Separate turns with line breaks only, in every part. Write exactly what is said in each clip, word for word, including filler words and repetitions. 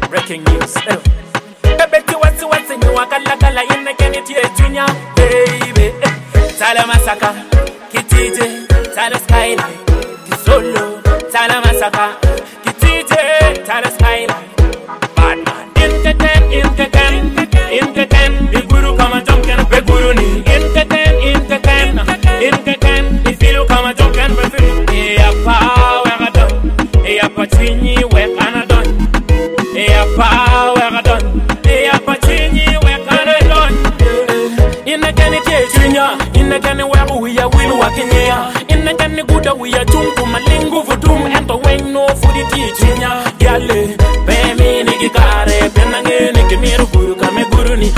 Breaking news. Baby, what's what's in you? Wakala kala in the Kennedy Junior. Baby, Tala Masaka, Kitty, Tala Skyline, Solo, Tala Masaka, Kitty, Tala Skyline. Batman, in the ten, in the ten, in the ten. The Guru come and jump and be Guru ni. In the ten, in the ten, in the ten. If you come and jump and be Guru. Yeah, power done. Yeah, Patrini, where can I done? Yeah, power done. Yeah, Patrini, where can I done? In the Kennedy Junior, in the Kennedy where we are will walking here. In the Kennedy good we are doom to Malingo for doom and the way no for the teaching. Yale, Pemi Nikare, Penange, Nikimiro Guru, Kame Guru ni.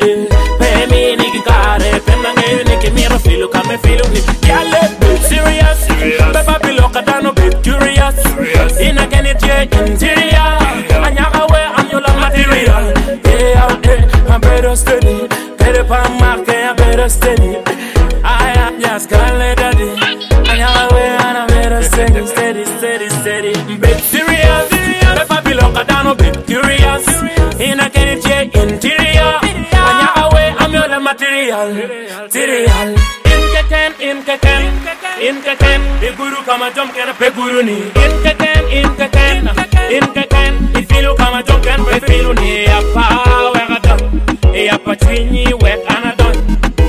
Pemi Nikare, Penange, Nikimiro Filo, Kame Filo ni. Yale, serious, Papa Pilocadano, bit curious. In a Kennedy interior, Anyakawe, I'm your material. Yeah, yeah, I'm better steady. Better mark, I'm better steady. I am just calling daddy. Anyakawe, I'm better steady, steady, steady, steady. Bit serious, Papa Pilocadano, bit curious. In a Kennedy interior, Anyakawe, I'm your material. Material. In Keken, in Keken, the Guru come and jump and pay Guru ni. In Keken, in Keken, in Keken, if you come and jump and pay Guru ni. A power done, a patrini wet and a done.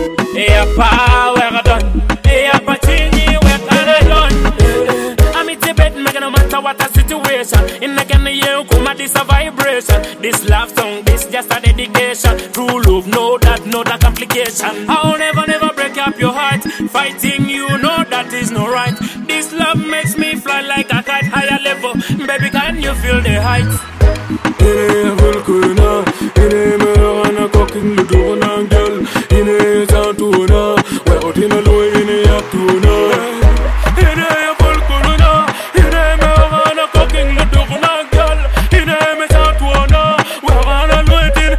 A power done, a patrini wet and a done. I'm in Tibet, making no matter what the situation. In the Kenya, you come at this a vibration. This love song, this just a dedication. True love, no that, no that complication. I'll never, never break up your heart. Fighting you know that is no right. This love makes me fly like a kite. Higher level, baby, can you feel the height? Ine vulkuna, ine merana cooking the dona girl. Ine santuna, where out in a low ine yaptuna. Ine vulkuna, ine merana cooking the dona girl. Ine me santuna, where on a low in.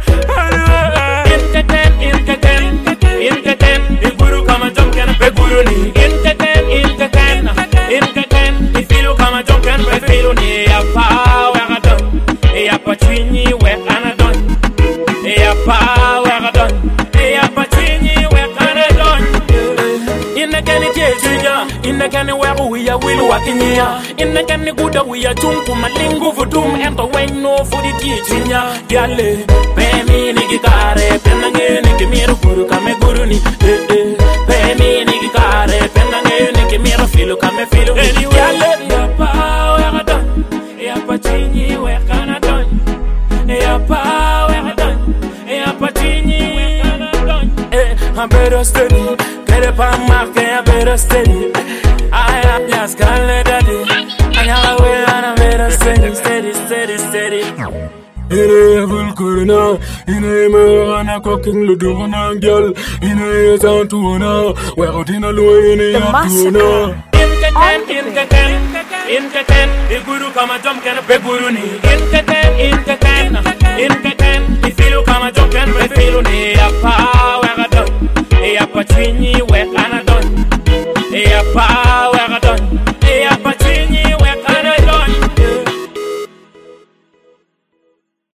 In the ten, in the ten, in the ten, the Guru come and jump and pay Guru ni. In the ten, in the ten, in the ten, if you come and jump and pay Guru ni. A power done, a patrini where can I done? A power done, a patrini where can I done? In the Kennedy Junior, in the Kennedy where we are will walking here. In the Kennedy good we are doom to Malingo for doom and the way no for the teaching. Yale, Pemi Nikare, Penange, Nikimiro Guru, Kame Guru ni. Pemi Nikare, Penange, Nikimiro Filo, Kame Filo. Yale, ya power done, ya patini where can I done? Ya power done, ya patini where can I done? Eh, I'm better steady, get up and mark, I'm better steady. I am just calling daddy. Anyakawe, I'm better steady, steady, steady, steady. Ine vulkuna, ine merana cooking the dona girl. Ine santuna, where out in a low ine yaptuna. In Keken, in Keken, in Keken, the Guru come and jump and pay Guru ni. In Keken, in Keken, in Keken.